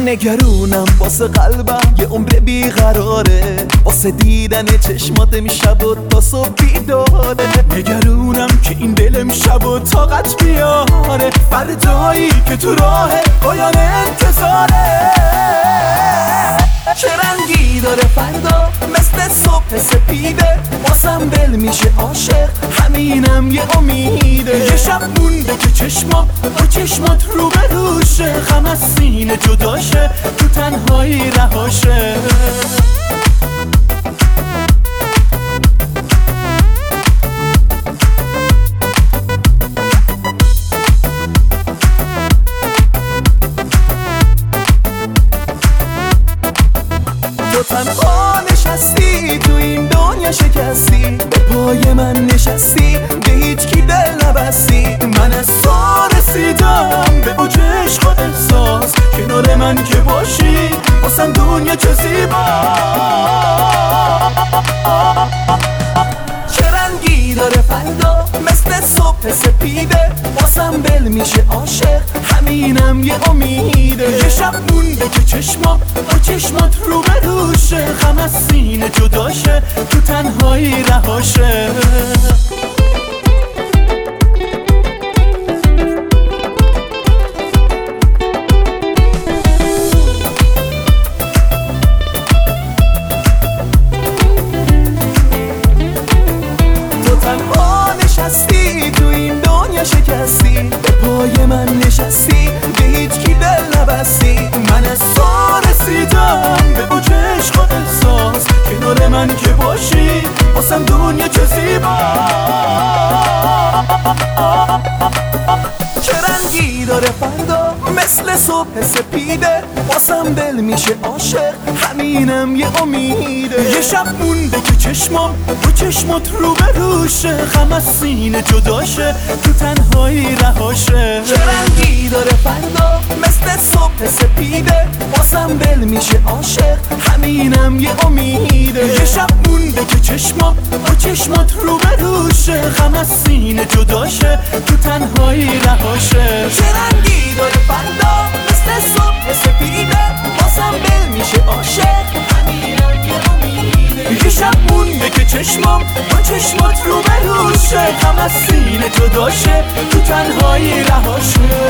نگرونم واسه قلبم یه عمر بیقراره، واسه دیدن چشمات امشب و تا صبح بیداره. نگرونم که این دل امشب و طاقت بیاره، فردایی که تو راه پایان انتظاره. چه رنگی داره فردا مثل صبح سپیده، بازم دل میشه عاشق، همینم یه امیده. یه شب مونده که چشمام با چشمات رو به روشه، غم از سینه جداشه، تو تنهایی رهاشه. تو تنها نشستی تو این دنیا شکستی، به پای من نشستی، به هیچ کی دل نبستی. من از تو رسیدم به اوج عشق و احساس، کنار من که باشی واسم دنیا چه زیبا. چه رنگی داره فردا مثل صبح سپیده، بازم دل میشه عاشق، همینم یه امیده. یه شب مونده که چشمام با چشمات رو به روشه، غم از سینه جداشه، تو تنهایی رهاشه. تو این دنیا شکستی، به پای من نشستی، به هیچ کی دل نبستی. من از تو رسیدم به اوج عشق و احساس، کنار من که باشی واسم دنیا چه زیبا. چه رنگی داره فردا مثل صبح سپیده، واسم دل میشه عاشق، همینم یه امیده. یه شب مونده که چشمام با چشمات رو به روشه، غم از سینه جداشه، تو تنهایی رهاشه. چه رنگی داره فردا مثل صبح سپیده، واسم دل میشه عاشق، همینم یه امیده. یه شب مونده که چشمام با چشمات رو به روشه، غم از سینه جداشه، تو تنهایی رهاشه. چه رنگی داره فردا مثل صبح سپیده، واسم دل میشه عاشق، همینم یه امیده. یه شب مونده که چشمام با چشمات رو به روشه، غم از سینه جداشه، تو تنهایی رهاشه.